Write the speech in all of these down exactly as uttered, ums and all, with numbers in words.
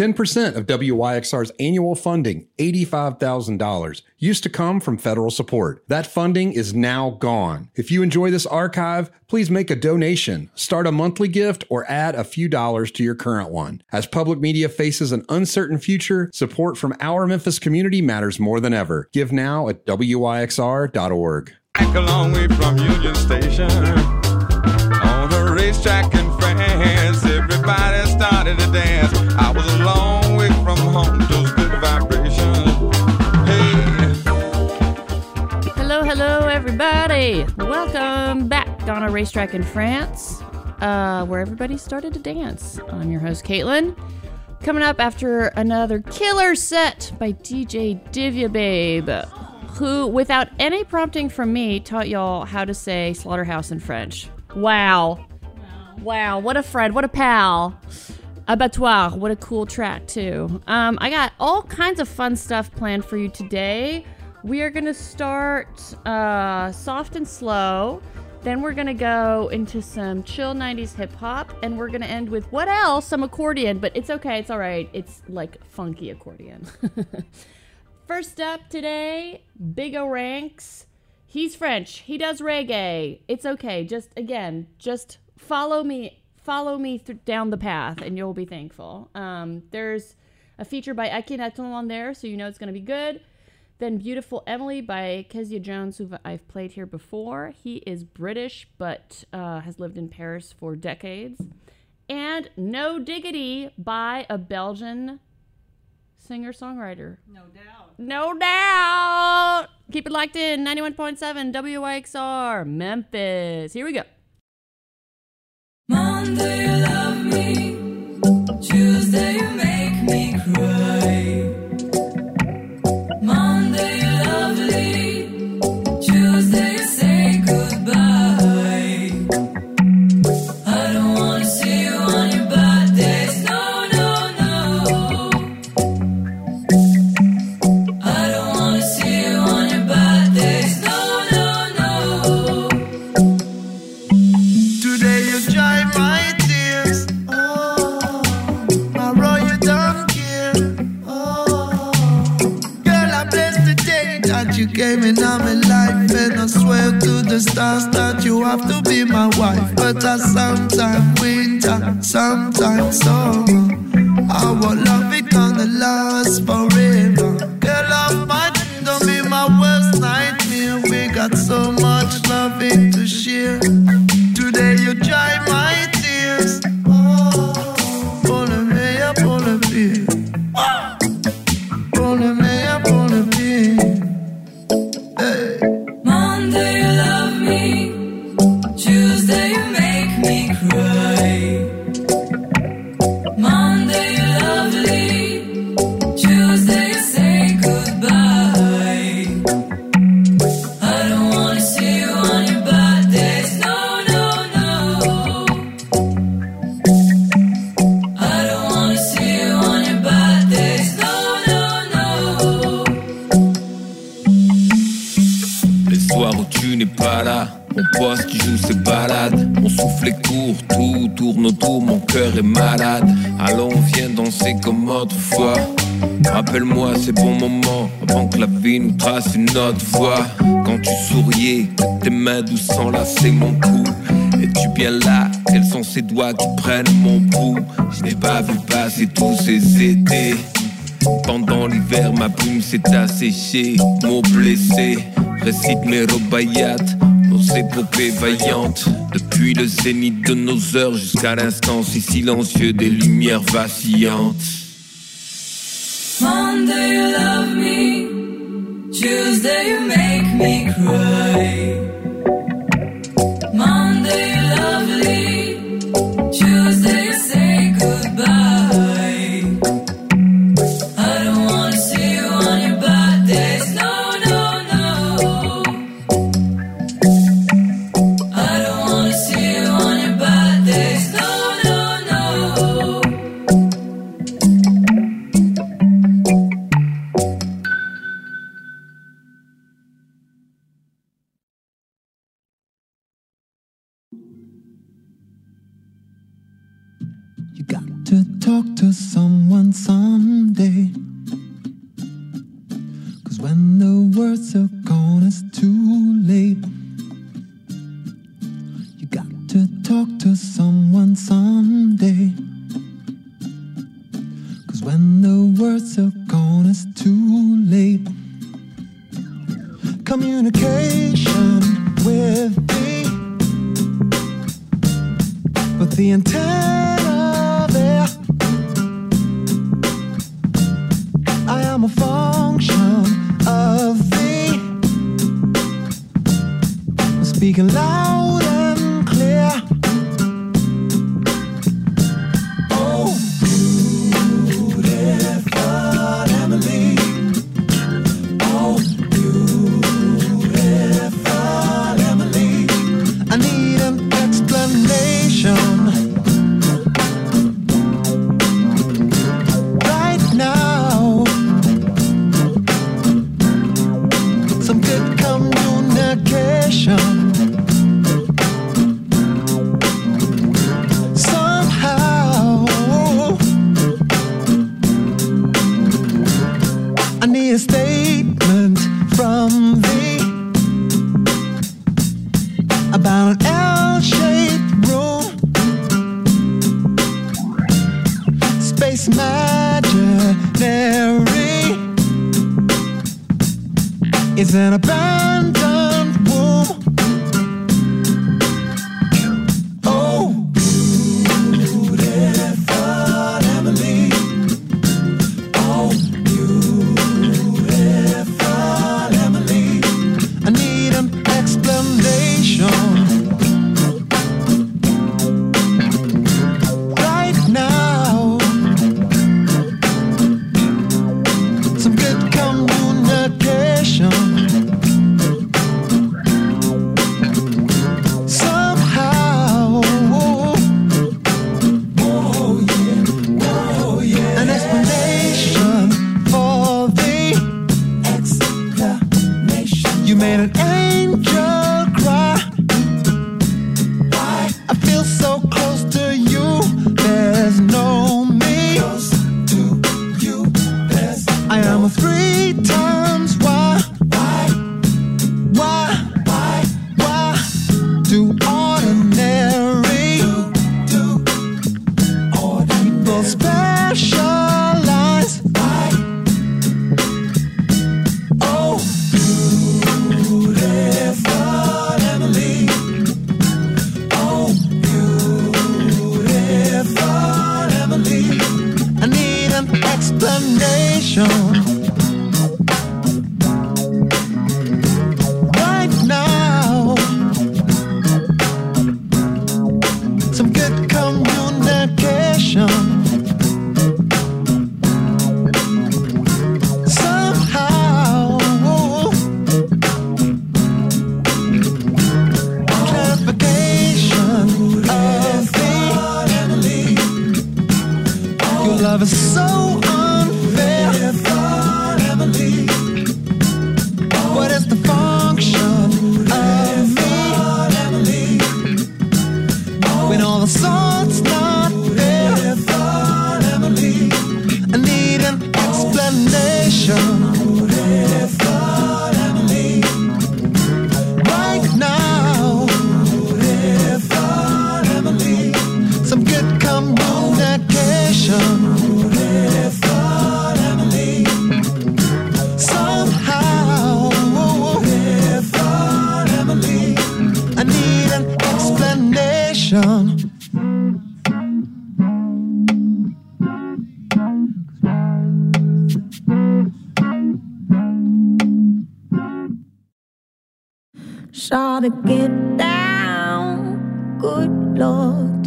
ten percent of W Y X R's annual funding, eighty-five thousand dollars, used to come from federal support. That funding is now gone. If you enjoy this archive, please make a donation, start a monthly gift, or add a few dollars to your current one. As public media faces an uncertain future, support from our Memphis community matters more than ever. Give now at W Y X R dot org. Back a long way from Union Station, on the racetrack in France, everybody started to dance. I was a long way from home, those good vibrations. Hey. Hello, hello, everybody. Welcome back on a racetrack in France, uh, where everybody started to dance. I'm your host, Caitlin. Coming up after another killer set by D J Divya Babe, who, without any prompting from me, taught y'all how to say slaughterhouse in French. Wow. Wow, what a friend, what a pal. Abattoir, what a cool track, too. Um, I got all kinds of fun stuff planned for you today. We are going to start uh, soft and slow. Then we're going to go into some chill nineties hip-hop. And we're going to end with, what else? Some accordion, but it's okay, it's all right. It's like funky accordion. First up today, Big O Ranks. He's French. He does reggae. It's okay. Just, again, just follow me follow me th- down the path, and you'll be thankful. Um, there's a feature by Akhenaton on there, so you know it's going to be good. Then Beautiful Emily by Kezia Jones, who I've played here before. He is British, but uh, has lived in Paris for decades. And No Diggity by a Belgian singer-songwriter. No doubt. No doubt. Keep it locked in. ninety-one point seven W Y X R, Memphis. Here we go. Monday you love me, Tuesday you make me cry. Monday you're lovely, Tuesday you say goodbye. I don't wanna see you on your bad days, no, no, no. I don't wanna see you on your bad days, no, no, no. Today you dry my tears, oh, my royal don't care, oh. Girl, I bless the day that you came in my life, and I swear to the stars that you have to be my wife. But I sometimes winter, sometimes summer, our love it gonna last forever. Girl, of my dream, don't be my worst nightmare. We got so much loving to share. Today you dry my tears, oh, pour le meilleur pour le pire, oh, pour le meilleur pour le pire, hey. Monday you love me, Tuesday you make me cry. Monday you're lovely, Tuesday you say goodbye. I don't wanna see you on your bad days, no, no, no. I don't wanna see you on your bad days, no, no, no. Les soirs où tu n'es pas là, mon poste qui joue ses balades. Mon souffle est court, tout tourne autour, mon cœur est malade. Allons, viens danser comme autrefois. Rappelle-moi ces bons moments, avant que la vie nous trace une autre voie. Quand tu souriais, que tes mains douces s'enlaçaient mon cou. Es-tu bien là? Quels sont ces doigts qui prennent mon pouls? Je n'ai pas vu passer tous ces étés. Pendant l'hiver, ma plume s'est asséchée. Mots blessés, récite mes robayats, nos épopées vaillantes. Depuis le zénith de nos heures jusqu'à l'instant si silencieux des lumières vacillantes. Monday you love me, Tuesday you make me cry. Monday you're lovely, Tuesday you say goodbye. I don't wanna see you on your bad days, no, no, no. I don't wanna see you on your bad days, no, no, no. 'Cause when the words are gone, it's too late. Communication with me, but the antenna there. I am a function of thee, speaking loud and clear. Oh, beautiful Emily. Oh, beautiful Emily. I need an explanation right now. Some good communication. Somehow I need a statement from thee about an L-shaped room. Space imaginary. It's an abandoned womb. Oh, beautiful Emily. Oh, beautiful Emily. I need an explanation right now. Some good communication. Somehow, oh yeah, oh yeah. An explanation for the explanation. You made an angel cry. Why? I feel so close to you. There's no me. Close to you. There's I am a three times why. Why? Why? Why? Why? Do ordinary. Do, do ordinary. People specialize. Why? Oh, beautiful Emily. Oh, beautiful Emily. I need an explanation right now. Some good communication. Somehow, clarification of the Emily. Your love is so unfair. Emily. What is the function of me? Emily. When all the salt's not there. Emily. I need an explanation Emily. Right now. Emily. Some good communication. Emily. Somehow, Emily. I need an explanation. Shot to get down, good Lord.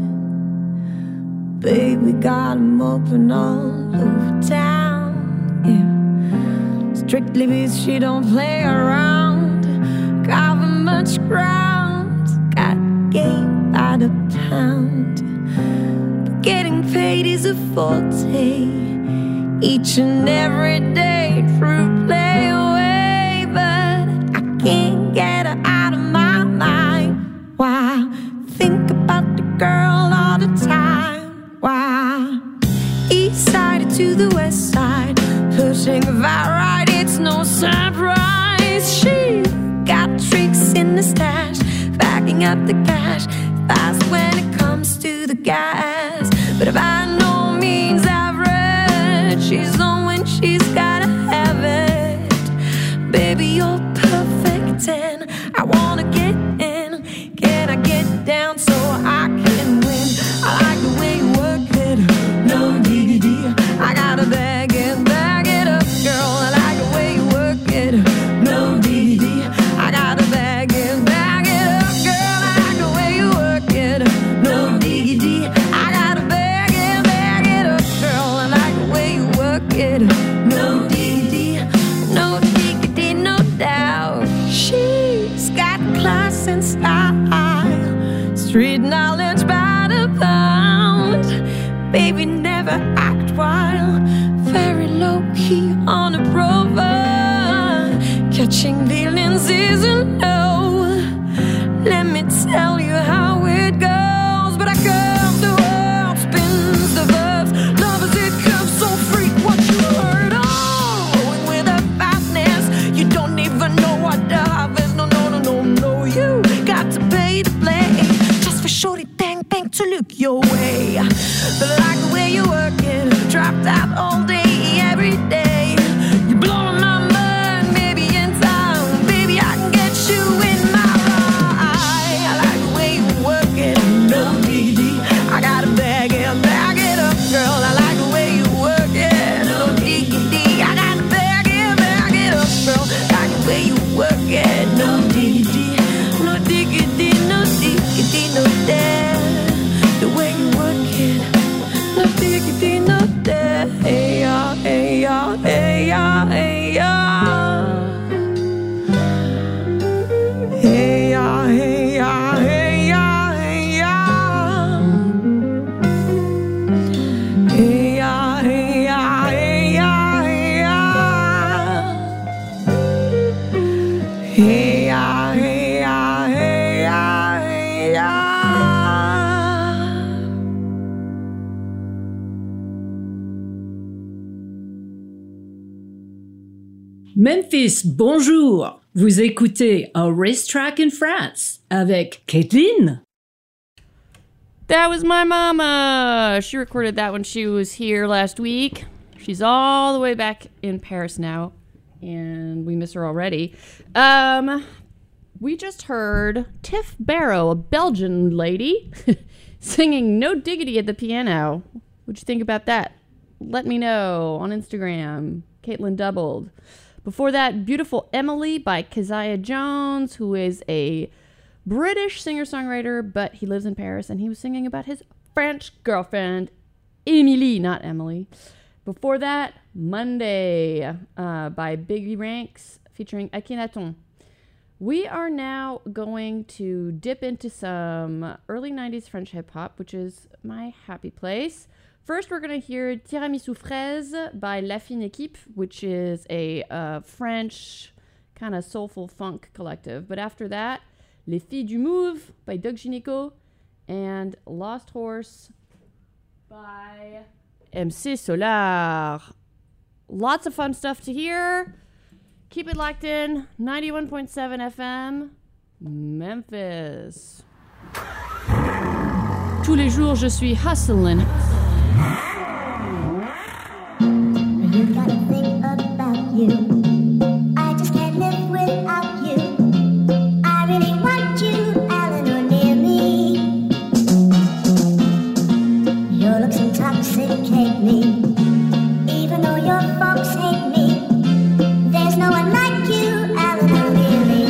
Baby got 'em open all over town, yeah. Strictly because she don't play around. Cover much ground, got game by the pound. But getting paid is a forte, each and every day, true play away. But I can't get her out of my mind. Why? Think about the girl all the time. Why? East side to the west side, pushing the vibe right, it's no surprise. She got tricks in the stash, backing up the cash, fast when it comes to the gas. But by no means average, it. No diggity, no diggity, no doubt. She's got class and style, street knowledge by the pound. Baby, never act wild, very low key on a prover. Catching feelings is a no. Let me tell you how it goes. But I curve the world, spins the verbs. Love as it comes, so freak what you heard. Oh, going with a fastness, you don't even know what the harvest. No, no, no, no, no, you got to pay to play. Just for shorty, bang, bang, to look your way. But I like the way you work it, dropped out all day, every day. You're blowing my mind, maybe in time, baby, I can get you in my ride. I like the way you work it, no diggity. I gotta bag it, bag it up, girl. I like the way you work it, no diggity. I gotta bag it, bag it up, girl. Like the way you work it, no diggity, no diggity, no diggity, no dare. The way you work it, no diggity, no dare. Hey ya, hey ya, hey ya, hey ya. Hey ya, hey ya, hey ya, hey ya. Hey ya, hey ya, hey ya, hey ya. Hey ya, hey ya, hey ya, hey ya. Memphis, bonjour! Vous écoutez A Racetrack in France avec Caitlin. That was my mama. She recorded that when she was here last week. She's all the way back in Paris now, and we miss her already. Um, we just heard Tiff Barrow, a Belgian lady, singing No Diggity at the piano. What'd you think about that? Let me know on Instagram. Caitlin Doubled. Before that, Beautiful Emily by Keziah Jones, who is a British singer-songwriter, but he lives in Paris, and he was singing about his French girlfriend, Emily, not Emily. Before that, Monday uh, by Biggie Ranks, featuring Akhenaton. We are now going to dip into some early nineties French hip-hop, which is my happy place. First, we're going to hear Tiramisu Fraise by La Fine Equipe, which is a uh, French kind of soulful funk collective. But after that, Les Filles du Move by Doug Gineco and Lost Horse by M C Solar. Lots of fun stuff to hear. Keep it locked in. ninety-one point seven F M, Memphis. Tous les jours, je suis hustling. You gotta think about you. I just can't live without you. I really want you, Eleanor, near me. Your looks intoxicate me. Even though your folks hate me, there's no one like you, Eleanor, near me.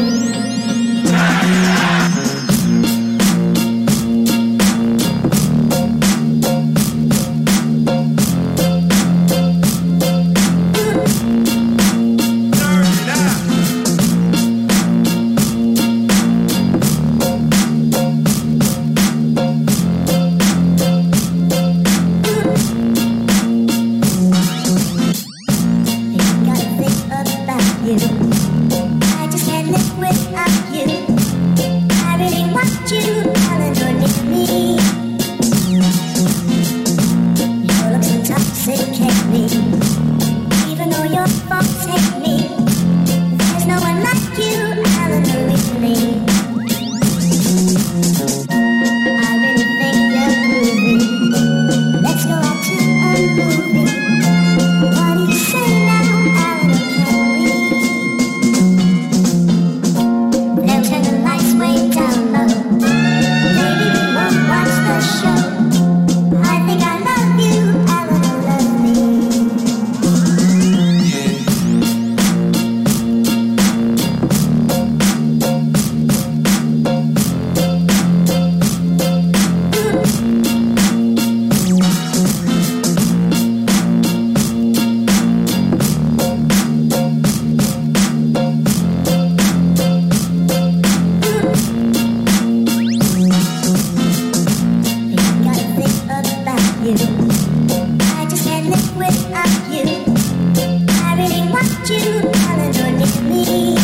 I really want you, Eleanor, near me.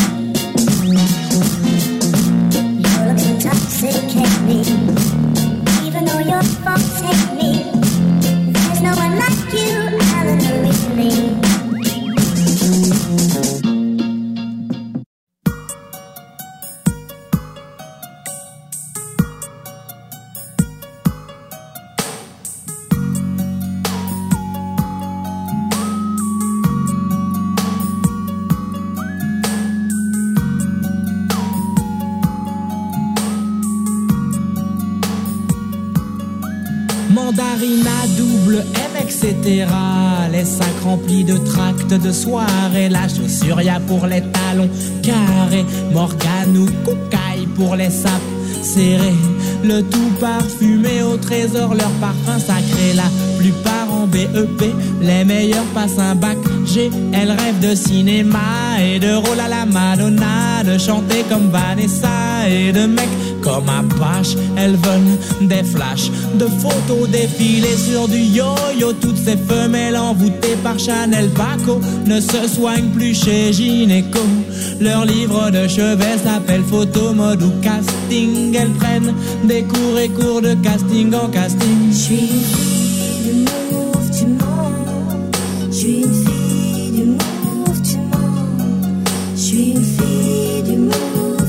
Your looks intoxicate me, even though your folks hate me. There's no one like you, Eleanor, really. Mandarina, double M, et cetera. Les sacs remplis de tracts de soirée. La chaussure, y'a pour les talons carrés. Morgane ou cocaille pour les sapes serrés. Le tout parfumé au trésor, leur parfum sacré. La plupart en B E P, les meilleurs passent un bac G. Elles rêvent de cinéma et de rôle à la Madonna, de chanter comme Vanessa et de mecs comme Apache. Elles veulent des flashs de photos défilées sur du yo-yo. Toutes ces femelles envoûtées par Chanel Paco ne se soignent plus chez Gynéco. Leur livre de chevet s'appelle photo, mode ou casting. Elles prennent des cours et cours de casting en casting. Je suis une fille du mouvement. Je suis une fille du mouvement. Je suis une fille du mouvement.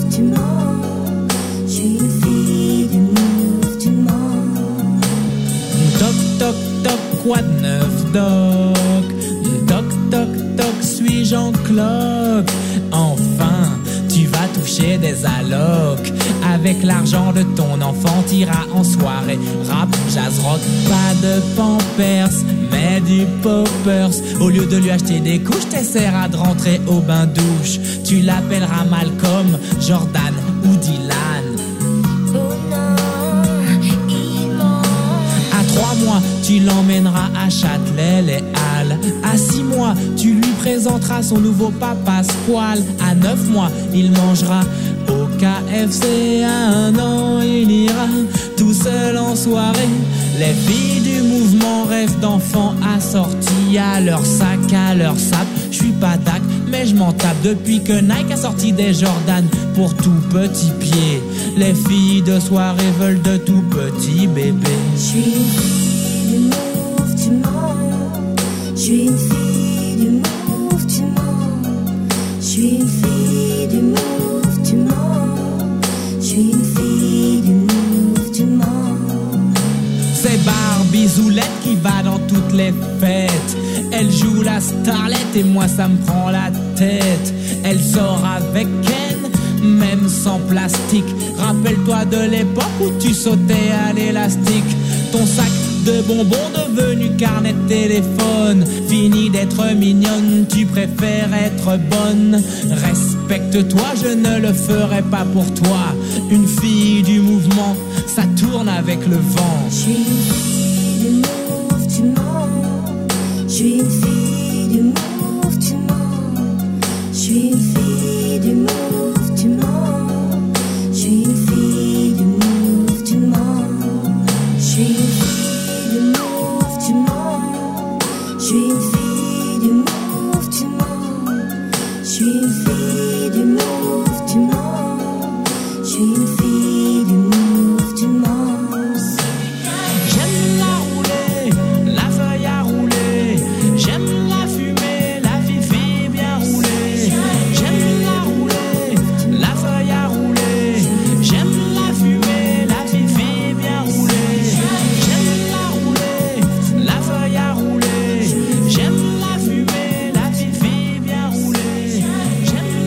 Je suis une fille du mouvement. Toc toc toc, quoi de neuf, doc? Toc toc toc, suis-je en cloque? Enfin, tu vas toucher des allocs. Avec l'argent de ton enfant, t'iras en soirée. Rap, jazz, rock, pas de Pampers, mais du Poppers. Au lieu de lui acheter des couches, t'essaieras de rentrer au bain-douche. Tu l'appelleras Malcolm, Jordan ou Dylan. Oh non, il ment. À trois mois, tu l'emmèneras à Châtelet, les Halles. À six mois, tu lui présenteras son nouveau papa Squall. À neuf mois, il mangera au K F C. À un an, il ira tout seul en soirée. Les filles du mouvement rêvent d'enfants assortis à leur sac, à leur sap. Je suis pas dac, mais je m'en tape depuis que Nike a sorti des Jordan pour tout petit pied. Les filles de soirée veulent de tout petits bébés. Je suis une fille du mouvement. Je suis une fille du mouvement. Je suis une fille du mouvement. Je suis une fille du mouvement. C'est Barbie Zoulette qui va dans toutes les fêtes. Elle joue la starlette et moi ça me prend la tête. Elle sort avec Ken, même sans plastique. Rappelle-toi de l'époque où tu sautais à l'élastique. Ton sac de bonbons devenu carnet de téléphone. Fini d'être mignonne, tu préfères être bonne. Respecte-toi, je ne le ferai pas pour toi. Une fille du mouvement, ça tourne avec le vent. Je suis une fille du mouvement. Je suis une fille du mouvement. Je suis une fille du mouvement. Je suis une fille du mouvement. Je suis une fille du mouvement. Je suis une fille du mouvement. Je suis une fille du mouvement. Je suis une fille du mouvement. J'aime la rouler, la feuille à rouler. J'aime la fumée, la fifi bien roulée. J'aime la rouler, la feuille à rouler. J'aime la fumée, la fifi bien roulée. J'aime la rouler, la feuille à rouler. J'aime la fumée, la fifi bien roulée. J'aime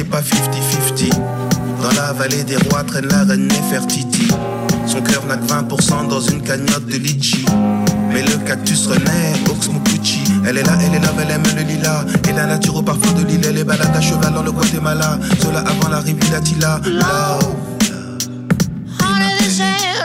pas fifty-fifty. Dans la vallée des rois traîne la reine Nefertiti. Son cœur n'a que vingt pour cent dans une cagnotte de litchi. Mais le cactus renaît, Ox Mukuchi. Elle est là, elle est là, elle aime le lilas. Et la nature au parfum de l'île, elle est balade à cheval dans le Guatemala. Cela avant la rive d'Attila. Love. Honey, this ain't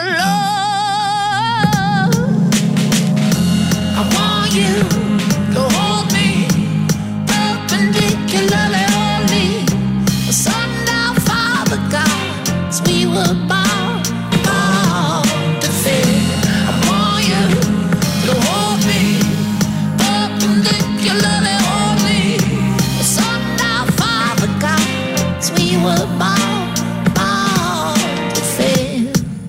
love. I want you to hold me perpendicularly only. The sundown Father God, we were born, born to feel. I want you to hold me perpendicularly only. The sundown Father God, we were born, born to feel.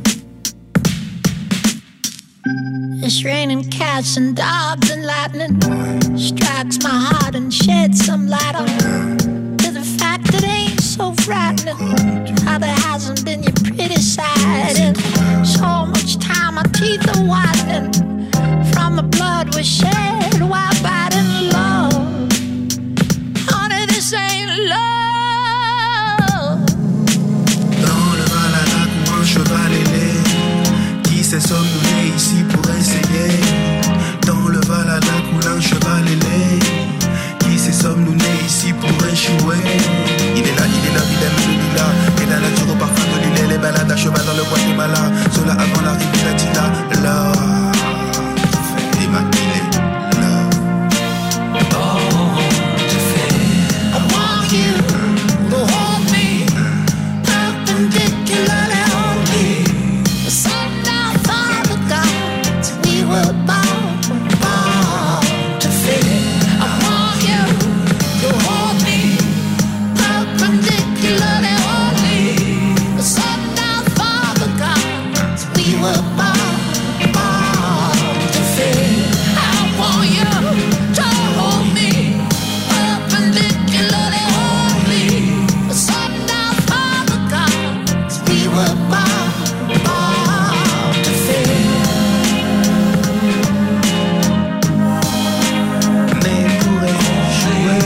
It's raining cats and dogs and lightning strikes my heart and sheds some light on to the fact that it ain't so frightening how there hasn't been your pretty side in so much time. My teeth are whitening from the blood we shed while fighting love. Honey, this ain't love. Dans le Valhalla court un cheval ailé. Qui sait sommes-nous nés ici pour essayer? Dans le Valhalla coule un cheval ailé. Qui sait sommes-nous nés ici pour échouer? Il est là, il est là, il aime le lilas. Et la nature au parfum de l'île, les balades à cheval dans le Guatemala. Cela avant l'arrivée d'Attila. Love, immaculé, love. I want you to hold me perpendicularly only. The sundown Father God, we were born, born to feel. I want you to hold me perpendicularly only. The sundown Father God, we were born, born to feel. I want you to hold me perpendicularly only. The sundown Father God, we were born, born to feel. Né pour échouer.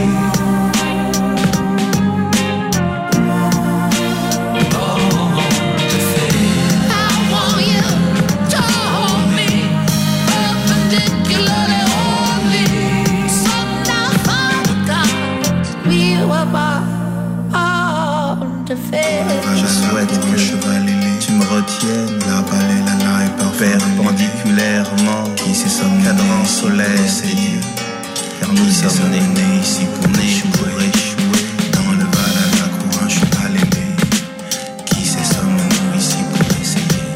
I want you to hold me perpendicularly only. Sundown Father God, we were born to feel. Je souhaite que le cheval ailé, tu me retiennes. La balle et la laille perpendiculairement. Qui sait sommes cadran soleil, c'est Dieu. Car nous sommes nés ici pour échouer. Dans le Valhalla court un cheval ailé. Qui sait sommes-nous ici pour essayer?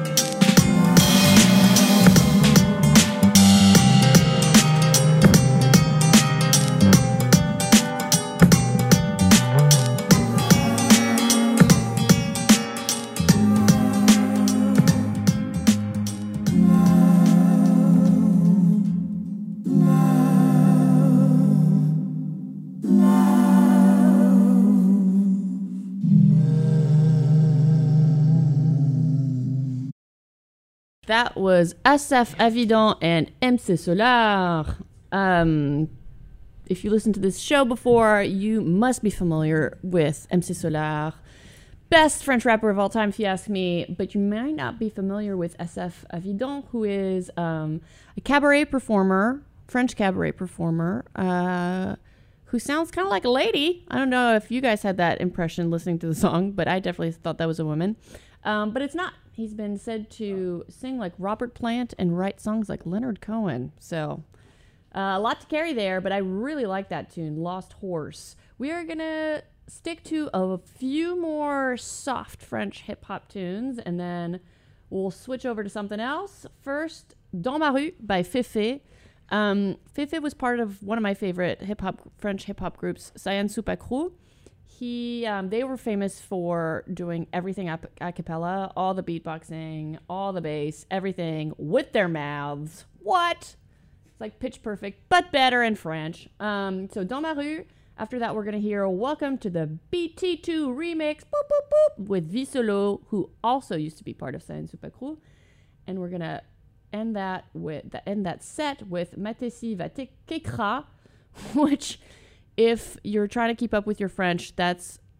That was Asaf Avidan and M C Solar. Um, if you listened to this show before, you must be familiar with M C Solar. Best French rapper of all time, if you ask me. But you might not be familiar with Asaf Avidan, who is um, a cabaret performer, French cabaret performer, uh, who sounds kind of like a lady. I don't know if you guys had that impression listening to the song, but I definitely thought that was a woman. Um, but it's not. He's been said to sing like Robert Plant and write songs like Leonard Cohen. So uh, a lot to carry there, but I really like that tune, Lost Horse. We are going to stick to a few more soft French hip-hop tunes, and then we'll switch over to something else. First, Dans ma rue by Fefe. Um, Fefe was part of one of my favorite hip-hop French hip-hop groups, Cyan Super Crew. He, um, they were famous for doing everything a, a cappella, all the beatboxing, all the bass, everything with their mouths. What? It's like Pitch Perfect, but better in French. Um, so Dans ma rue. After that, we're going to hear Welcome to the B T two remix boop, boop, boop, with Visolo, who also used to be part of Cyan Super Crew. And we're going to end that with the, end that set with Matessi va Kekra, which... if you're trying to keep up with your French, that's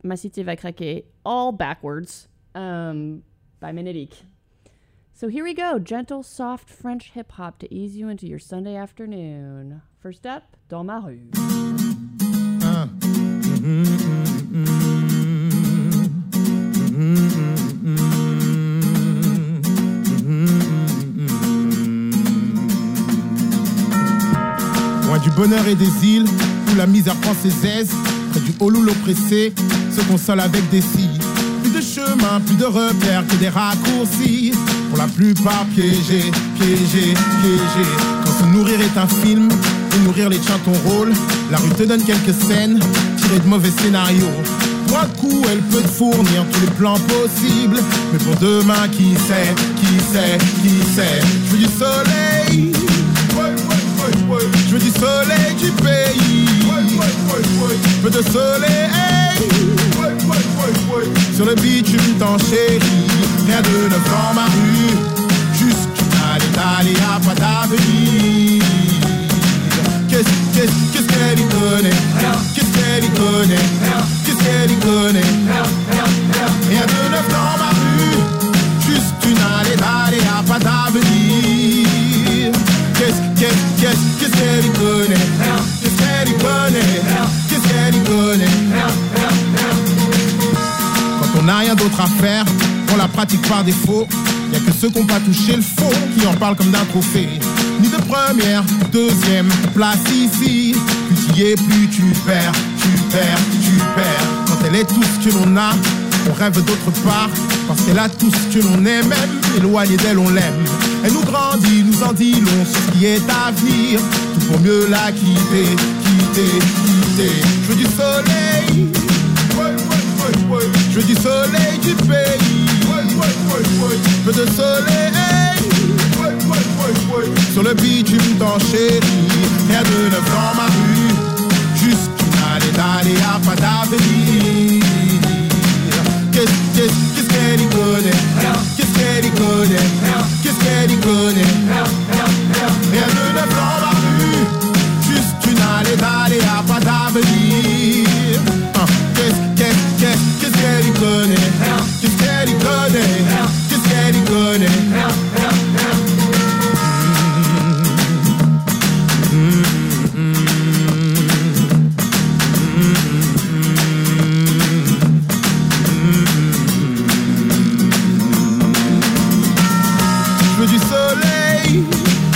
Ma Cité Va Craquer, all backwards, um, by Ménélique. So here we go. Gentle, soft French hip-hop to ease you into your Sunday afternoon. First up, Dans ma rue. Uh. Mm-hmm, mm-hmm, mm-hmm, mm-hmm. Loin du bonheur et des îles, où la misère prend ses aises, près du haut loup l'oppressé, se console avec des cils. Plus de chemin, plus de repères que des raccourcis. Pour la plupart piégés, piégés, piégés. Quand se nourrir est un film, et nourrir les tiens ton rôle, la rue te donne quelques scènes, tirées de mauvais scénarios. Pour un coup, elle peut te fournir tous les plans possibles. Mais pour demain, qui sait, qui sait, qui sait. Je veux du soleil, je veux du soleil du pays. Je veux de soleil sur le bitume t'enchéris. Rien de neuf dans ma rue, juste allez, allez, y'a pas d'avenir. Qu'est-ce, qu'est-ce, qu'est-ce qu'elle y connaît? Qu'est-ce qu'elle y connaît? Qu'est-ce qu'elle y connaît? Rien de neuf dans ma rue, juste une allée, allez, y'a pas d'avenir. Qu'est-ce, qu'est-ce, qu'est-ce, qu'est-ce qu'elle y connaît? Qu'est-ce qu'elle y connaît? Qu'est-ce qu'elle y connaît? Quand on n'a rien d'autre à faire, on la pratique par défaut. Y'a que ceux qui n'ont pas touché le fond qui en parlent comme d'un trophée. Ni de première, deuxième place ici. Plus tu y es, plus tu perds, tu perds, tu perds. Quand elle est tout ce que l'on a, on rêve d'autre part. Parce qu'elle a tout ce que l'on aime, même éloigné d'elle on l'aime. Elle nous grandit, nous en dit long sur ce qui est à venir. Tout pour mieux la quitter, quitter, quitter. Je veux du soleil, je veux du soleil du pays. Je veux de soleil sur le bitume t'enchéris. Rien de neuf dans ma rue, juste une allée d'aller, y'a pas d'avenir. Qu'est-ce, qu'est-ce, qu'est-ce qu'elle y connaît? Qu'est-ce qu'elle y connaît? Qu'est-ce qu'elle y connaît? Rien de neuf dans ma rue, juste une allée d'aller, y'a pas d'avenir. Qu'est-ce, qu'est-ce, qu'est-ce, qu'est-ce qu'elle y connaît? Qu'est-ce qu'elle y connaît? Qu'est-ce qu'elle y connaît? Je veux du soleil,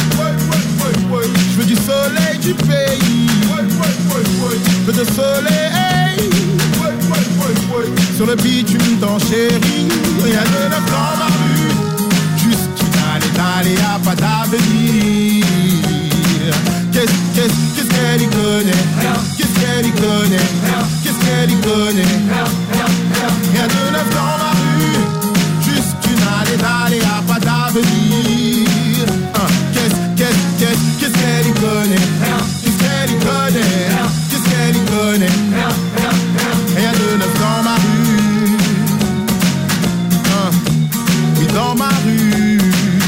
je veux du soleil du pays. Je veux de soleil sur le bitume t'enchéris. Rien de neuf dans ma rue, juste une allée d'aller, y'a pas d'avenir. Qu'est-ce, qu'est-ce, qu'est-ce qu'elle y connaît? Qu'est-ce qu'elle y connaît? Qu'est-ce qu'elle y connaît? Rien de neuf dans ma rue, juste une allée d'aller, y'a pas d'avenir. Qu'est-ce, qu'est-ce, qu'est-ce, qu'est-ce qu'elle y connaît? Qu'est-ce qu'elle y connaît? Qu'est-ce qu'elle y connaît? Rien de neuf dans ma rue, oui dans ma rue.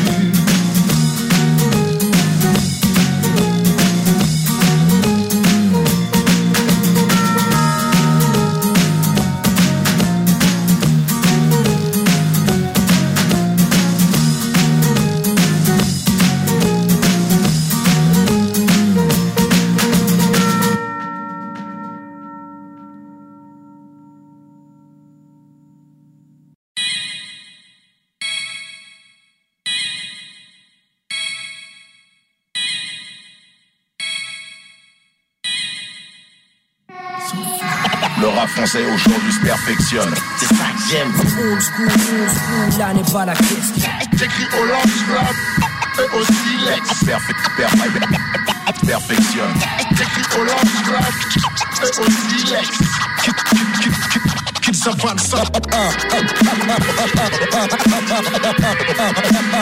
Le rap français aujourd'hui se perfectionne. C'est ça que j'aime. Old school, old school, là n'est pas la question. J'écris au lance rap et au silex. Perfect, perfect, perfectionne. J'écris au lance rap et au silex. Qu'ils savent ça.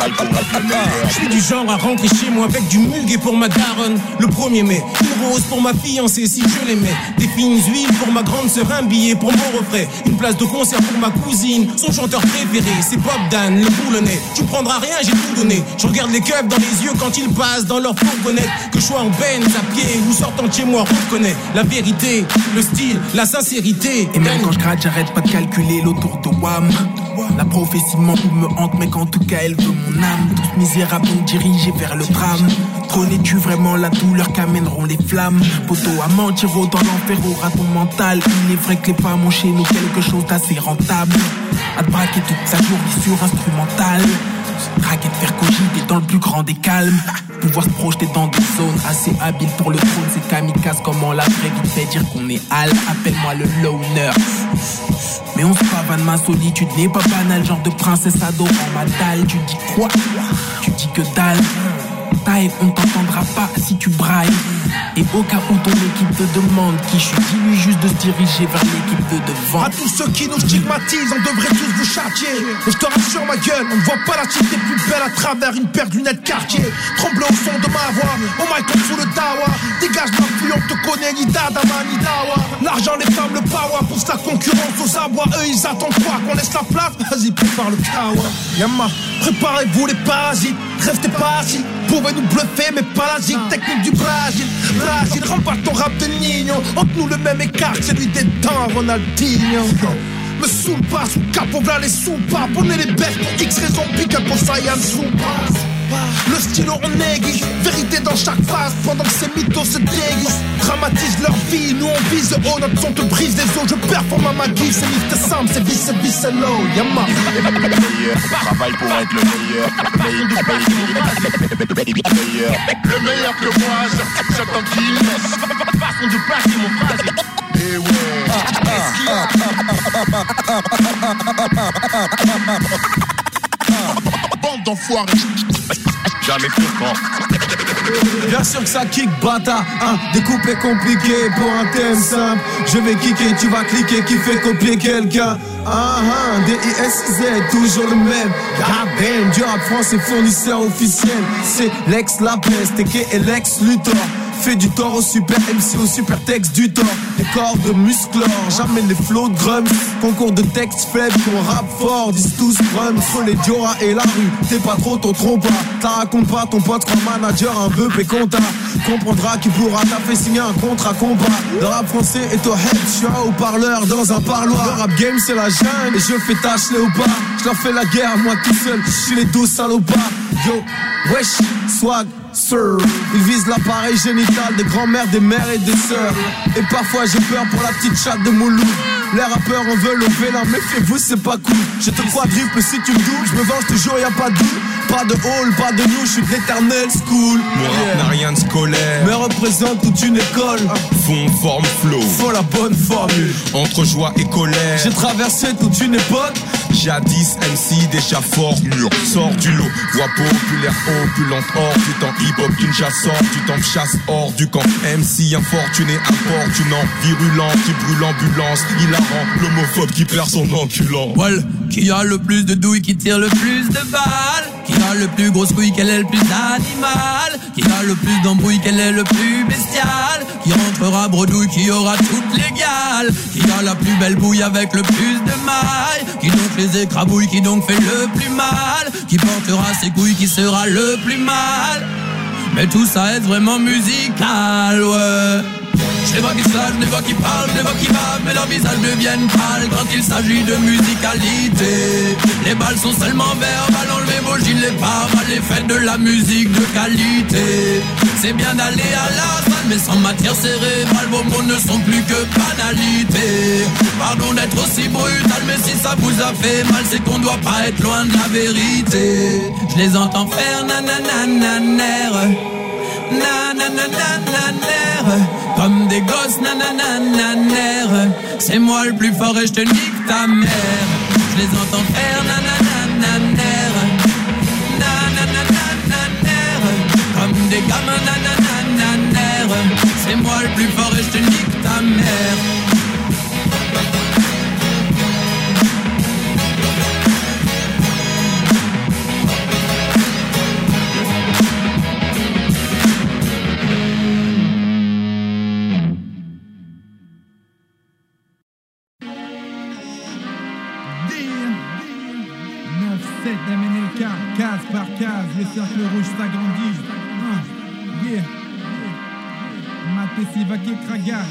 travaille pour être le meilleur. Je suis du genre à rentrer chez moi avec du muguet pour ma daronne. Le premier mai, une rose pour ma fiancée si je l'aimais. Des fines huiles pour ma grande sœur, un billet pour mon refrain. Une place de concert pour ma cousine. Son chanteur préféré, c'est Bob Dan, le boulonnais. Tu prendras rien, j'ai tout donné. Je regarde les keufs dans les yeux quand ils passent dans leur fourgonnette. Que je sois en Benz, à pied ou sortant de chez moi, on connaît la vérité, le style, la sincérité. Et même quand je gratte, j'arrête pas de calculer l'autour de W A M. La prophétie ment ou me hante, mais qu'en tout cas elle veut mon âme. Tous misérables donc dirigés vers le drame. Connais-tu vraiment la douleur qu'amèneront les flammes? Poteau à mentir dans l'enfer aura ton mental. Il est vrai que les femmes ont chez nous quelque chose d'assez rentable. À te braquer toute sa journée sur instrumental. Raquette faire cogiter dans le plus grand des calmes. Pouvoir se projeter dans des zones assez habiles pour le trône. C'est kamikaze comment la vraie vie fait dire qu'on est hal. Appelle-moi le loner. Mais on se pavane, ma solitude n'est pas banale. Genre de princesse adorant ma dalle. Tu dis quoi? Tu dis que dalle. Taille, on t'entendra pas si tu brailles. Et au cas où ton équipe te demande qui je suis, dis-lui juste de se diriger vers l'équipe de devant. À tous ceux qui nous stigmatisent, on devrait tous vous châtier. Mais je te rassure ma gueule, on ne voit pas la cité plus belle à travers une paire de lunettes quartier. Tremble au son de ma voix, au mic comme sous le dawa. Dégage ma pluie, on te connaît ni Dadama ni Dawa. L'argent, les femmes, le power, pousse la concurrence aux abois. Eux ils attendent quoi, qu'on laisse la place? Vas-y, prépare le kawa. Yamma, préparez-vous les parasites, restez pas assis. Pouvez nous bluffer mais pas la zig, technique du Brésil. Brésil, remballe ton rap de Nino. Entre nous le même écart, celui des temps Ronaldinho. Me saoule pas, sous capot, v'là les soupapes. On est les bêtes pour X raisons, pick up pour Saiyan Soupas. Le stylo on aiguise, vérité dans chaque phase. Pendant que ces mythos se déguisent, dramatisent leur vie, nous on vise haut, notre son te brise des os. Je performe à ma guise, c'est mythe simple, c'est vice, c'est vice, c'est low, yama. Le meilleur, travaille pour être le meilleur. Meilleur. Le meilleur que moi, j'attends qu'il laisse. Façon de placer mon phrase. Et ouais. Bande d'enfoirés. Jamais content. Bien sûr que ça kick bata, hein. Découpé compliqué pour un thème simple. Je vais kicker, tu vas cliquer, qui fait copier quelqu'un. Ah ah, D I S Z, toujours le même. God damn, du rap français fournisseur officiel. C'est Lex La Peste, et Lex Luthor. Fait du tort au super M C, au super texte du tort. Des corps de musclor, jamais les flots de drums. Concours de texte faible, qu'on rappe fort, disent tous drums. Entre les Diora et la rue, t'es pas trop ton trompe. T'as raconte pas ton pote comme manager, un peu péconta. Comprendra qu'il pourra t'a fait signer un contrat combat. Le rap français est au head, je suis un haut-parleur dans un parloir. Le rap game c'est la jungle, et je fais tâche léopard. Je leur fais la guerre, moi tout seul, je suis les dos salopards. Yo, wesh, swag, sir. Ils visent l'appareil génital des grands-mères, des mères et des sœurs. Et parfois j'ai peur pour la petite chatte de Mouloud. Les rappeurs en veulent au vélo, méfiez-vous c'est pas cool. Je te quadruple si tu me doubles, je me venge toujours y'a pas de doute. Pas de hall, pas de nous, je suis de l'éternel school. Mon rap n'a rien de scolaire, mais représente toute une école. Fond, forme, flow, faut la bonne formule. Entre joie et colère, j'ai traversé toute une époque. Jadis M C déjà fort mûr, sort du lot. Voix populaire, opulente, hors du temps. Hip-hop ninja sort du temps, chasse hors du camp. M C infortuné, importunant, virulent, qui brûle l'ambulance. Hilarant, l'homophobe qui perd son enculant. Well, qui a le plus de douilles, qui tire le plus de balles. Qui a le plus grosse couille, quel est le plus animal. Qui a le plus d'embrouille, quel est le plus bestial. Qui rentrera bredouille, qui aura toutes les gales. Qui a la plus belle bouille avec le plus de mailles. Qui donc les écrabouilles, qui donc fait le plus mal. Qui portera ses couilles, qui sera le plus mal. Mais tout ça est vraiment musical, ouais. Je les vois qui slage, je les vois qui parlent, je les vois qui bavent, mais leurs visages deviennent pâles quand il s'agit de musicalité. Les balles sont seulement verbales, enlevez vos gilets pare-balles, les faites de la musique de qualité. C'est bien d'aller à la salle, mais sans matière cérébrale, vos mots ne sont plus que banalité. Pardon d'être aussi brutal, mais si ça vous a fait mal, c'est qu'on doit pas être loin de la vérité. Je les entends faire nananananer. Nananananer, comme des gosses nananananer. C'est moi le plus fort et je te nique ta mère. Je les entends faire nananananer. Nananananer, comme des gamins nananananer. C'est moi le plus fort et je te nique ta mère. sept, M N L K, case par case, le cercle rouge s'agrandit. Uh, yeah. Matessi Vakekraga.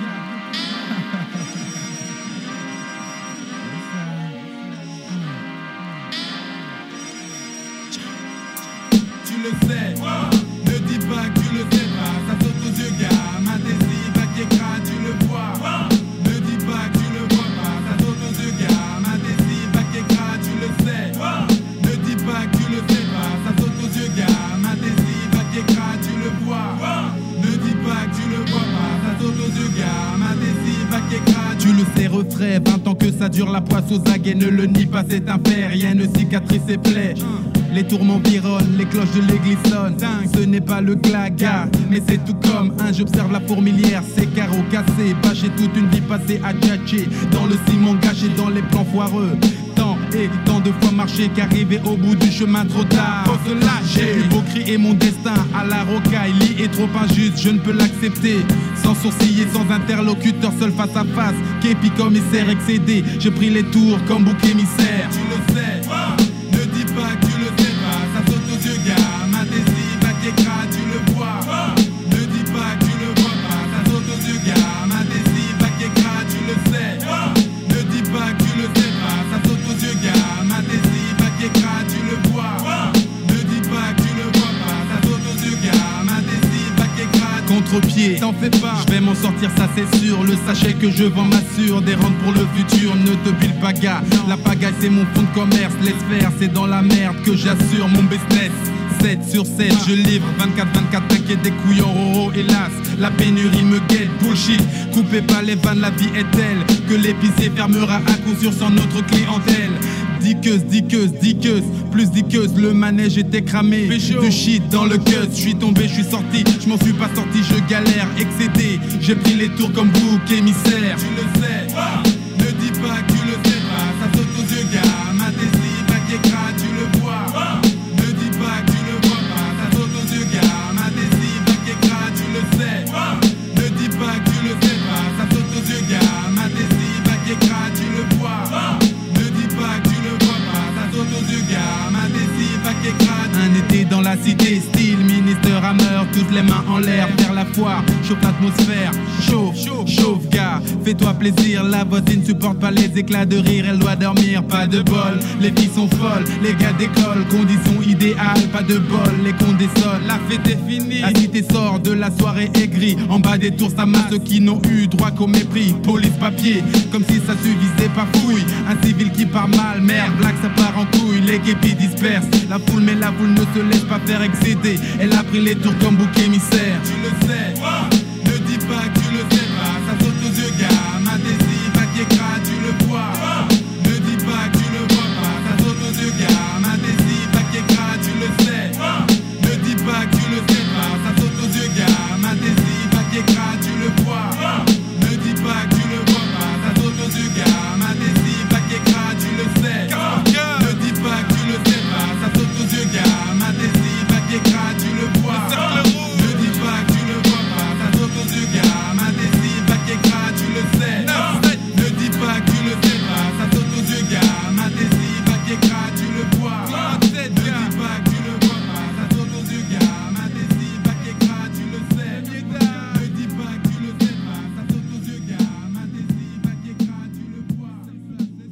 Tu le sais, ne dis pas que tu le sais pas, ça saute aux yeux gars. Matessi Vakekra, tu le vois. Ne dis pas que tu le vois pas, ça saute aux yeux gars. Matessi Vakekra, tu le sais. Ne dis pas que tu le sais pas, ça saute aux yeux gars. Matessi Vakekra, tu le vois. Ne dis pas que tu le vois pas, ça saute aux yeux gars. Matessi Vakekra, tu le sais refrais, vingt ans que ça dure la poisse aux aguets. Ne le nie pas, c'est un fait, rien ne cicatrice et plaie. Les tours m'environnent, les cloches de l'église sonnent. Ce n'est pas le glaga, mais c'est tout comme un. J'observe la fourmilière, ses carreaux cassés. Bâché toute une vie passée à tchatcher. Dans le ciment gâché, dans les plans foireux. Tant et tant de fois marché qu'arrivé au bout du chemin trop tard. Faut se lâcher. Mes plus beaux cris et mon destin à la rocaille. Lit est trop injuste, je ne peux l'accepter. Sans sourciller, sans interlocuteur, seul face à face. Képi commissaire excédé. J'ai pris les tours comme bouc émissaire. Tu le sais, ne dis pas que tu le sais pas. Ça saute aux yeux gars. Matessi Vakekra, tu le vois. Ne dis pas que tu le vois pas. Ça saute aux yeux gars. Matessi Vakekra, tu le sais. Ne dis pas que tu le sais pas. Ça saute aux yeux gars. Matessi Vakekra, tu le vois. Ne dis pas que tu le vois pas. Ça saute aux yeux gars. Matessi Vakekra, contre-pied, t'en fais pas. Je vais m'en sortir, ça c'est sûr. Le sachet que je vends m'assure des rentes pour le futur. Ne te bile pas gars. La pagaille c'est mon fonds de commerce. Laisse faire, c'est dans la merde que j'assure mon business. sept sur sept, je livre vingt-quatre vingt-quatre, t'inquiète des couilles en roro, hélas. La pénurie me guette, bullshit. Coupez pas les vannes, la vie est telle que l'épicier fermera à coup sûr sans notre clientèle. Diqueuse, diqueuse, diqueuse, plus diqueuse, le manège était cramé. Du shit dans le cut, je suis tombé, je suis sorti, je m'en suis pas sorti, je galère, excédé. J'ai pris les tours comme bouc émissaire. Tu le sais, ne dis pas que tu le sais pas, ça saute aux yeux gars. Matessi Vakekra, tu le vois. Ne dis pas que tu le vois pas, ça saute aux yeux gars. Matessi Vakekra, tu le sais. Ne dis pas que tu le sais pas, ça saute aux yeux gars. Matessi Vakekra, tu le vois. Ne dis pas que tu le vois pas, ça saute aux yeux gars. Matessi Vakekra. Un été dans la cité, style ministre rameur, toutes les mains en l'air, vers la foire, chauffe l'atmosphère, chauffe, chauffe gars, fais-toi plaisir, la voisine supporte pas les éclats de rire, elle doit dormir, pas de bol, les filles sont folles, les gars d'école, conditions idéales, pas de bol, les cons désolent, la fête est finie, la cité sort de la soirée aigrie, en bas des tours ça masse ceux qui n'ont eu droit qu'au mépris, police papier, comme si ça suffisait pas fouille, un civil qui part mal, merde, black ça part en couille, les képis dispersent, la foule mais la foule ne se laisse pas faire excéder, elle a pris les tours comme bouc émissaire, tu le sais, ne dis pas que tu le sais pas, ça saute aux yeux gars, Matessi Vakekra, tu le vois, ne dis pas que tu le vois pas, ça saute aux yeux gars, Matessi Vakekra, tu le sais, ne dis pas que tu le sais pas, ça saute aux yeux gars, Matessi Vakekra, tu le vois, ne dis pas que tu le vois pas, ça saute aux yeux gars, Matessi Vakekra, tu le sais, ne dis pas que tu le sais pas, ça saute aux yeux gars, Matessi Vakekra, tu le vois, ne dis pas que tu le vois pas, ça saute aux yeux gars, Matessi Vakekra, tu le sais, ne dis pas que tu le sais pas, ça saute aux yeux gars, Matessi Vakekra, tu le vois, ne dis pas que tu le vois pas, ça saute aux yeux gars, Matessi Vakekra, tu le sais, ne dis pas que tu le sais pas, ça saute aux yeux gars, Matessi Vakekra, tu le vois, ne dis pas que tu le vois pas, ça saute aux yeux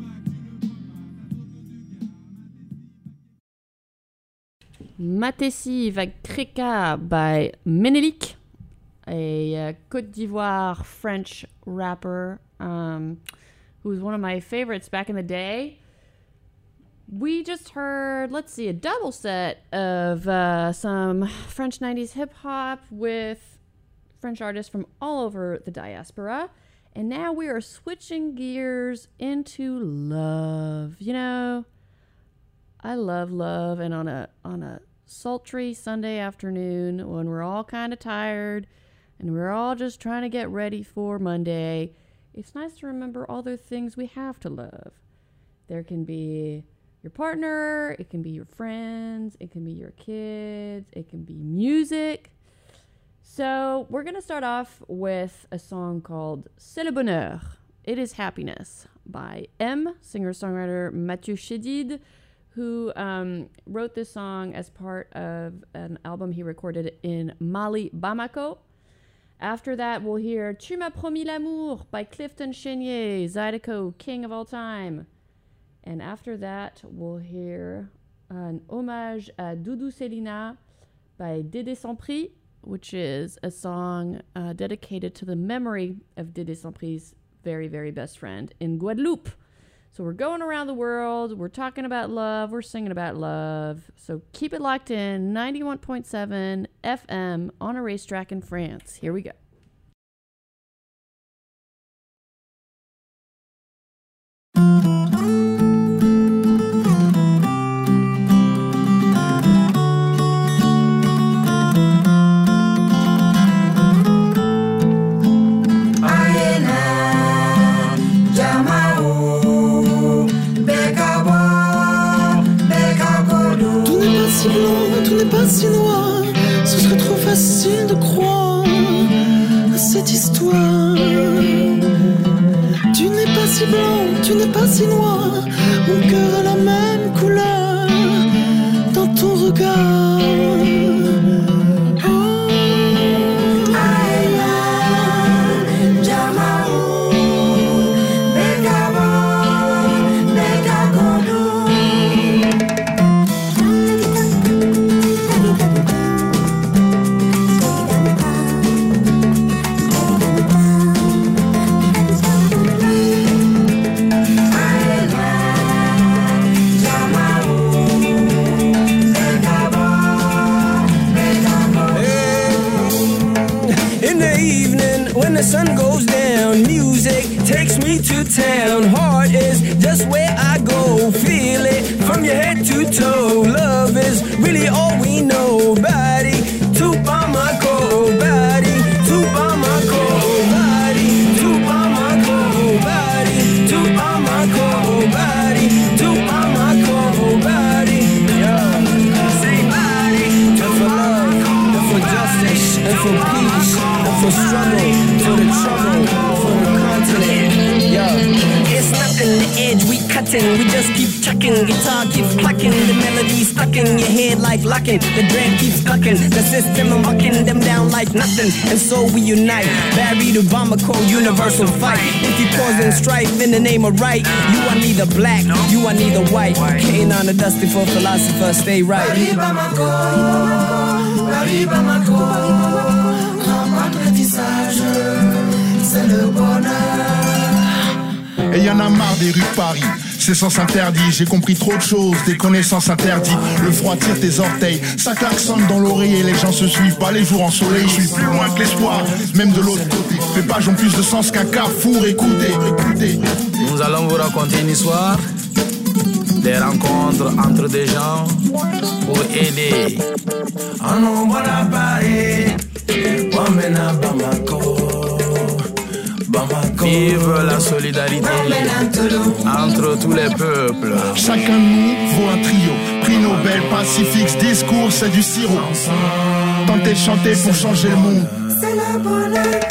gars. Matessi Vakekra by Menelik, a uh, Côte d'Ivoire French rapper um, who was one of my favorites back in the day. We just heard, let's see, a double set of uh, some French nineties hip hop with French artists from all over the diaspora. And now we are switching gears into love. You know, I love love, and on a on a sultry Sunday afternoon when we're all kind of tired and we're all just trying to get ready for Monday, it's nice to remember all the things we have to love. There can be your partner, it can be your friends, it can be your kids, it can be music. So we're going to start off with a song called C'est le bonheur, It is Happiness by M, singer-songwriter Mathieu Chédid, who um, wrote this song as part of an album he recorded in Mali, Bamako. After that, we'll hear Tu m'as promis l'amour by Clifton Chenier, Zydeco, king of all time. And after that, we'll hear an hommage à Doudou Selina by Dédé Sampry, which is a song uh, dedicated to the memory of Dédé Sampry's very, very best friend in Guadeloupe. So we're going around the world. We're talking about love. We're singing about love. So keep it locked in. ninety-one point seven F M on a racetrack in France. Here we go. Si blanc, tout n'est pas si noir. Ce serait trop facile de croire à cette histoire. Tu n'es pas si blanc, tu n'es pas si noir. Mon cœur a la même couleur dans ton regard. Oh, Aïla, Jamao, Bekabo, Bekagodo. When the sun goes down, music takes me to town. Heart is just where I go. Feel it from your head to toe. Love is really all we know. Body to Bamako, body to Bamako, body to Bamako, body to Bamako, body to Bamako, body. Yeah, say body to for love, and for justice, and for peace, and for struggle. For the trouble, for the continent, yeah. It's nothing to edge, we cutting, we just keep chucking. Guitar keeps clucking, the melody stuck in your head like locking. The dread keeps ducking, the system I'm bucking them down like nothing. And so we unite, Barry to Bamako, universal fight. If you causing strife in the name of right, you are neither black, you are neither white. Hating on the dusty for philosopher, stay right. Barry Bamako, Barry Bamako. C'est le bonheur. Et y en a marre des rues de Paris, c'est sens interdit. J'ai compris trop de choses, des connaissances interdites. Le froid tire tes orteils, ça klaxonne dans l'oreiller. Les gens se suivent pas les jours ensoleillés. Je suis plus loin que l'espoir, même de l'autre côté. Mes pages ont plus de sens qu'un carrefour. Écoutez, écoutez. Nous allons vous raconter une histoire, des rencontres entre des gens pour aider. Un nombre à Paris, Wamena Bamako. Vive la solidarité entre tous les peuples. Chacun de nous vaut un trio. Prix Nobel, Pacifix, discours, c'est du sirop. Tentez de chanter pour changer le monde. C'est le bonheur.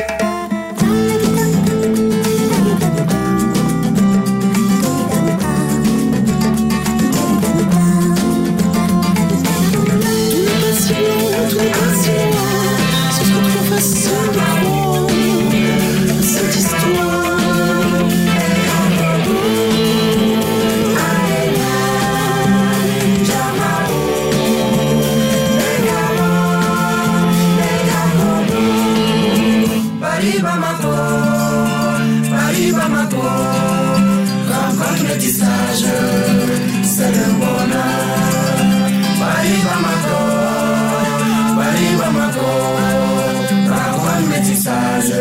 C'est le bonheur. Paris Bamako, Paris Bamako, rencontre métissage.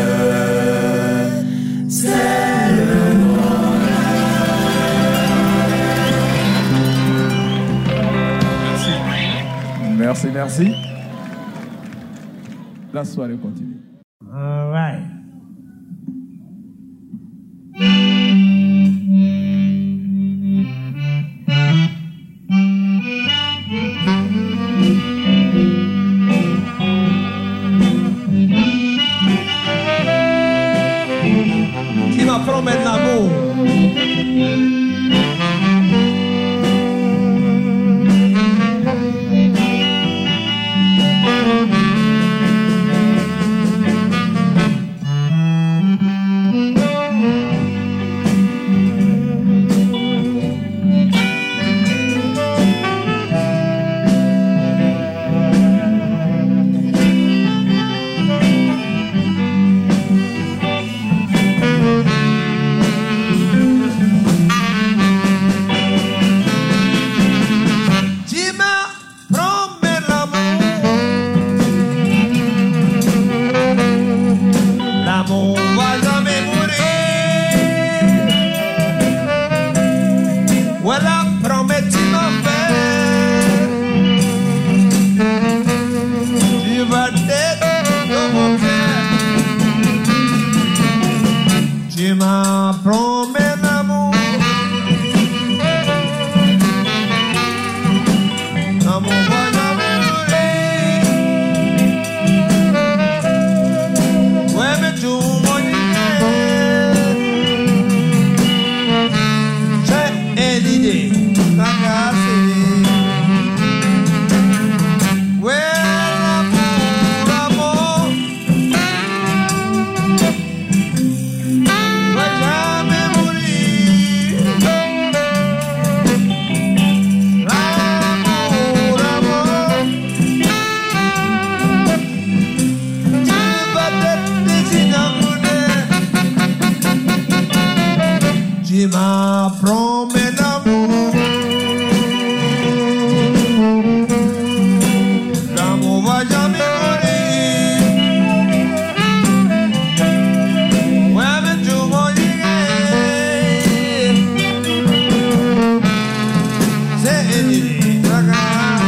C'est le bonheur. Merci, merci. La soirée continue. All right. Qui m'apprend l'amour. ma promets d'amour. L'amour va jamais mourir. Ouais, mais tu vas y aller. C'est une bagarre.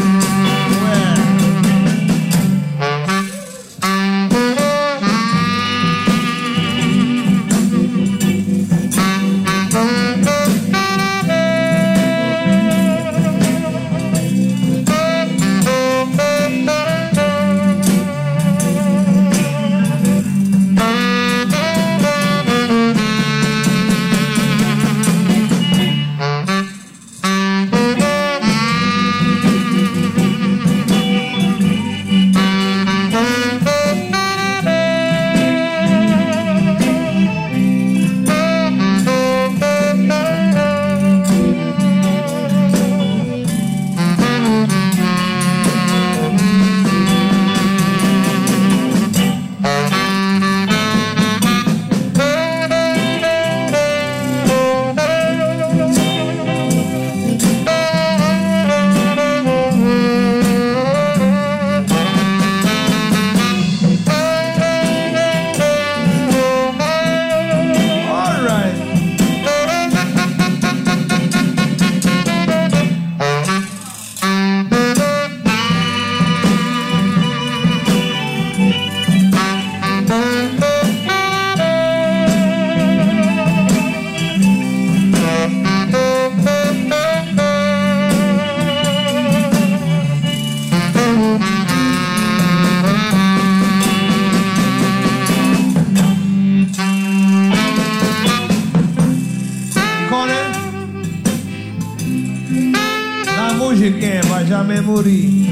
Jamais mourir.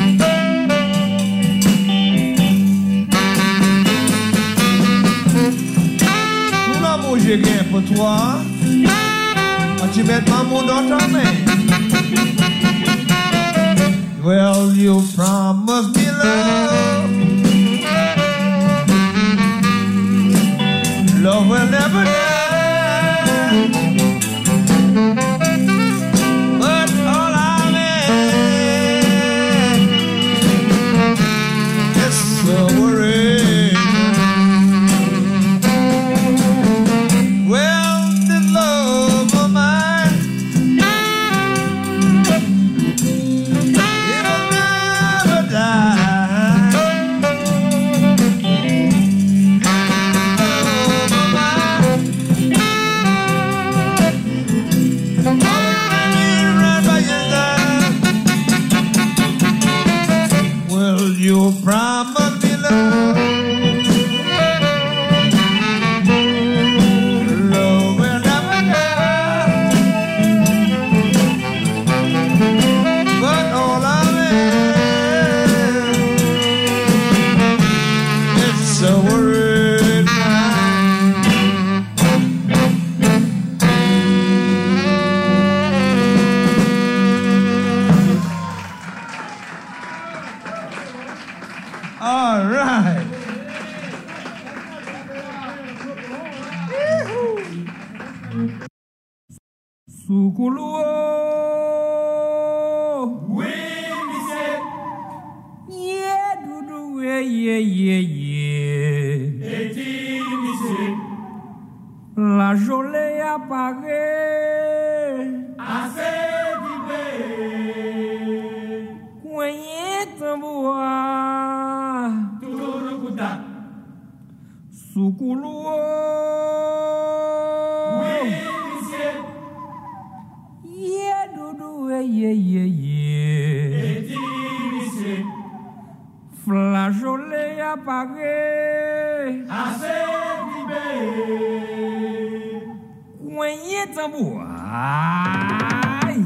Tout l'amour que j'ai gagné pour toi, tu mets ma main dans ta main. Well, you promised me love. Love will never die. But all I so worried. Well, the love of mine, it'll never die. Love of mine, always right by your side. Well, you promised. All right. Sukuluo. Oui, monsieur. Yeah, doudou, yeah, yeah, yeah, yeah. Et-il, monsieur? La jolie apparaît. Assez d'idée. Coignet tambour. Turukuta. Sukuluo. Oui, monsieur. Yeah, doudou, yeah, yeah, yeah, yeah. Et-il, monsieur? Flageolet apparaît. Assez d'idée. Coignet tambour. Aïe.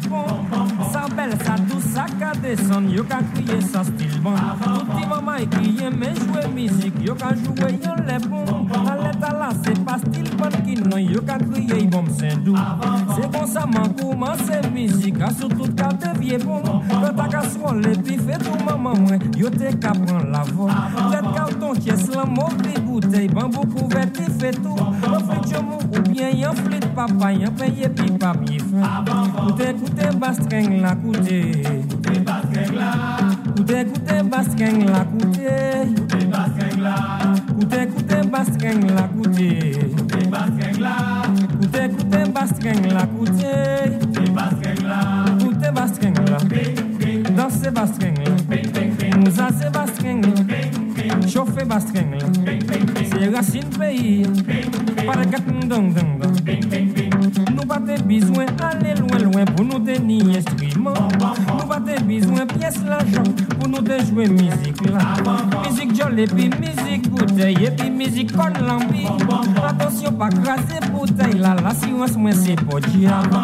bon. Ça belle, ça douce, ça ka descend, yo ka crier ça style bon. Tout petit maman qui aime jouer musique, yo ka jouer yon les bon. À l'état là, c'est pas style bon qui non, yo ka crier bon Saint-Dou. C'est bon ça man commence musique, à sur toute carte vieux bon. Quand ta casserole et puis fait tout maman moi, yo te ka prend la voix. Peut-être carton qui est la mauvaise bouteille, bambou couvert qui fait tout. On fait jomo ou bien yon flit papa, yon paye puis papier fin. Écoutez, écoutez bastring la coûter. Écoutez bastring la. Écoutez, écoutez bastring la coûter. Écoutez bastring la. Écoutez, écoutez bastring la coûter. Écoutez bastring la. Écoutez, écoutez bastring la coûter. Écoutez bastring la. Écoutez bastring la. Dansez bastring la. Nous assez bastring la. Chauffez bastring la. C'est racine pays. Pas de gâteau dong dong dong. Nous pas de besoin aller loin loin pour nous tenir instrument. Nous pas de besoin pièce l'argent pour nous de jouer musique là. Musique jolie et puis musique bouteille et puis musique con lambi. Attention pas craser bouteille là, la science moi c'est pas diable.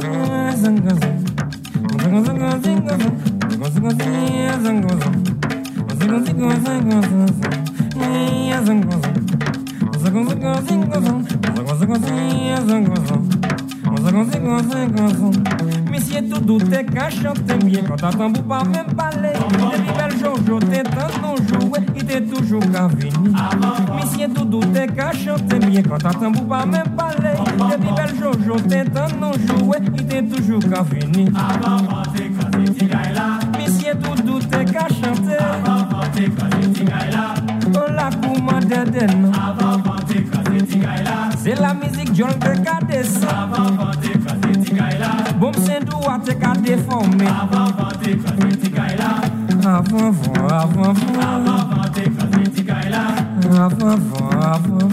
Monsieur Doudou t'es qu'à chanter bien quand t'entends vous pas même parler. Depuis belle Jojo t'es tant non joué, il t'est toujours qu'à venir. Monsieur Doudou t'es qu'à chanter bien quand t'entends vous pas même parler. Depuis belle Jojo t'es tant non joué, il t'est toujours qu'à venir. Monsieur Doudou t'es qu'à chanter. Oh la couma d'Eden. C'est la musique John de Cades. Bon Saint-Dou a te qu'à déformer. Avant, avant, avant, avant, avant,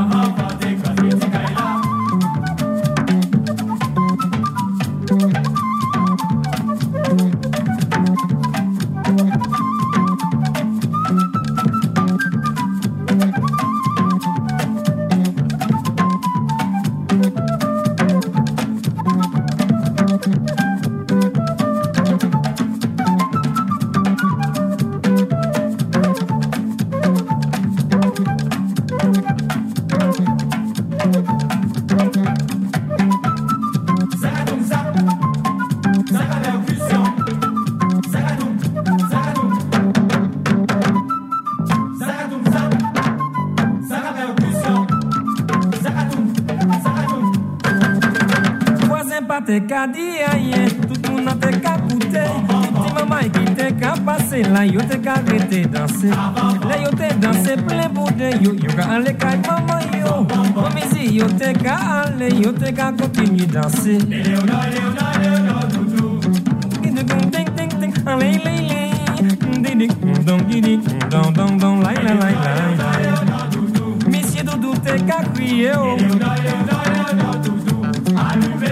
T'es qu'à dire rien, tout le monde t'es qu'à coûter. Petit maman qui t'es qu'à passer là, yo t'es qu'à arrêter danser. Là yo t'es dansé plein boudin, yo yo qu'à aller qu'à maman yo. Comme ici yo t'es qu'à aller, yo t'es qu'à continuer danser. Léona, Léona, Léona, doudou. Ding ding ding ding, allez lay lay. Ding ding dong ding dong dong dong, lay lay lay lay. Monsieur Doudou t'es qu'à crier oh. Léona, Léona, Léona, doudou. Allumez.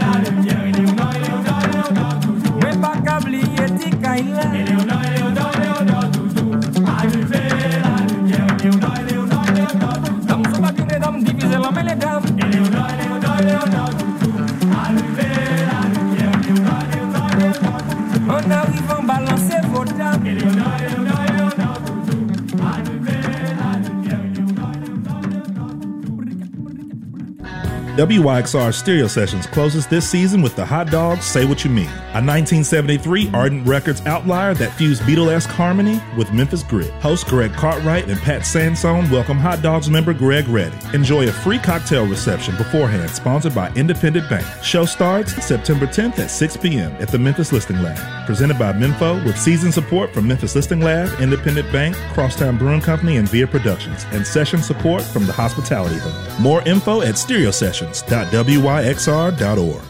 En arrivant, balancez vos dames. W Y X R Stereo Sessions closes this season with the Hot Dogs Say What You Mean, a nineteen seventy-three Ardent Records outlier that fused Beatlesque harmony with Memphis grit. Host Greg Cartwright and Pat Sansone welcome Hot Dogs member Greg Reddy. Enjoy a free cocktail reception beforehand, sponsored by Independent Bank. Show starts September tenth at six p.m. at the Memphis Listing Lab. Presented by Menfo with season support from Memphis Listing Lab, Independent Bank, Crosstown Brewing Company, and Via Productions, and session support from the Hospitality Hub. More info at stereo sessions dot w y x r dot org.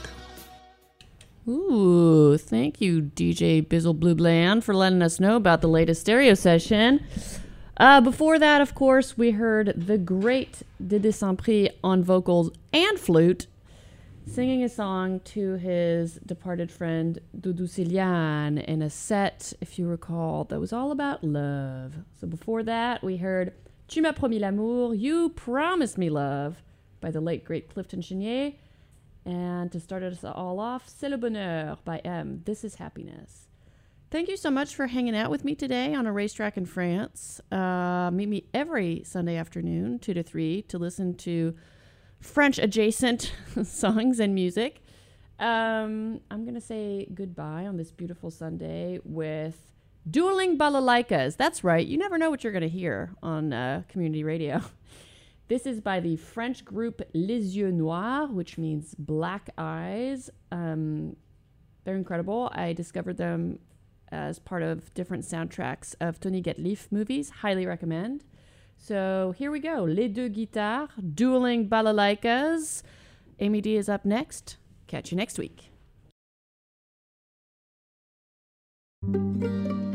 Ooh, thank you, D J Bizzle Blue Bland, for letting us know about the latest stereo session. Uh, before that, of course, we heard the great Dede Saint-Prix on vocals and flute singing a song to his departed friend Doudou Siliane in a set, if you recall, that was all about love. So before that, we heard Tu m'as promis l'amour, You Promised Me Love by the late, great Clifton Chenier. And to start us all off, C'est le bonheur by M. This is happiness. Thank you so much for hanging out with me today on A Racetrack in France. Uh, meet me every Sunday afternoon, two to three, to listen to French-adjacent songs and music. Um, I'm going to say goodbye on this beautiful Sunday with Dueling Balalaikas. That's right. You never know what you're going to hear on uh, community radio. This is by the French group Les Yeux Noirs, which means black eyes. Um, they're incredible. I discovered them as part of different soundtracks of Tony Gatliff movies. Highly recommend. So here we go. Les Deux Guitares, Dueling Balalaikas. Amy D is up next. Catch you next week.